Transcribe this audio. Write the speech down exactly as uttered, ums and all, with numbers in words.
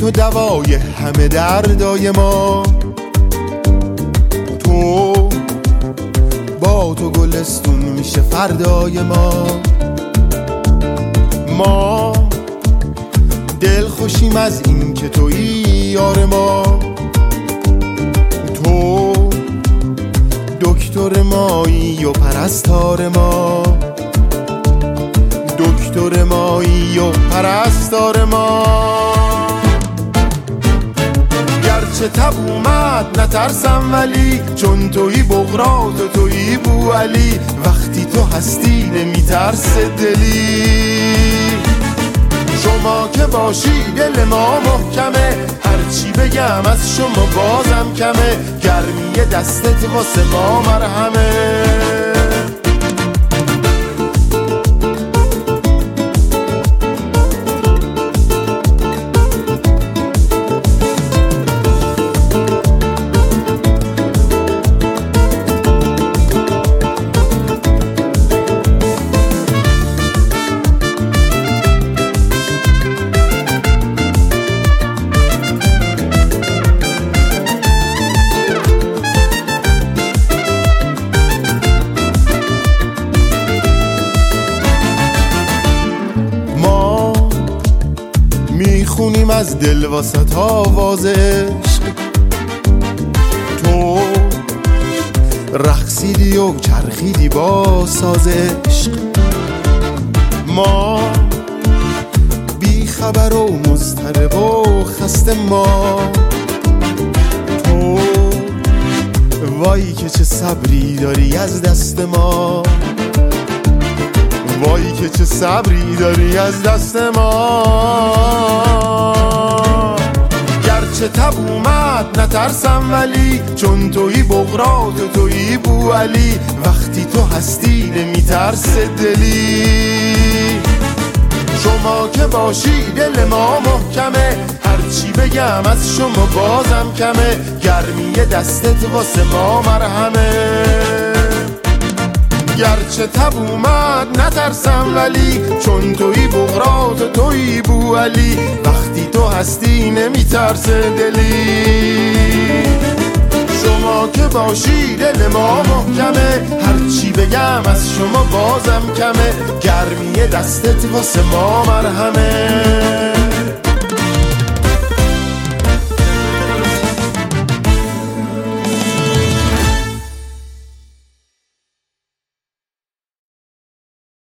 تو دوای همه دردای ما، تو با تو گلستون میشه فردای ما. ما دل خوشیم از این که تویی یار ما، تو دکتر مایی و پرستار ما، دکتر مایی و پرستار ما. گرچه تب اومد نترسم ولی، چون تویی بغرات و تویی بوعلی، وقتی تو هستی نمیترس دلی. شما که باشی دل ما محکمه، هرچی بگم از شما بازم کمه، گرمی دستت واسه ما مرهمه. میخونیم از دل واسط آواز عشق، تو رقصیدی و چرخیدی با ساز عشق. ما بی خبر و مضطرب و خسته، ما تو وای که چه صبری داری از دست ما، وای که چه صبری داری از دست ما. گرچه تب اومد نترسم ولی، چون تویی بغرات و تویی بوعلی، وقتی تو هستی نمیترس دلی. شما که باشی دل ما محکمه، هرچی بگم از شما بازم کمه، گرمی دستت واسه ما مرهمه. گرچه تب اومد نترسم ولی، چون تویی بغرات و تویی بوعلی، وقتی تو هستی نمیترس دلی. شما که باشی دل ما محکمه، هرچی بگم از شما بازم کمه، گرمی دستت واسه ما مرهمه.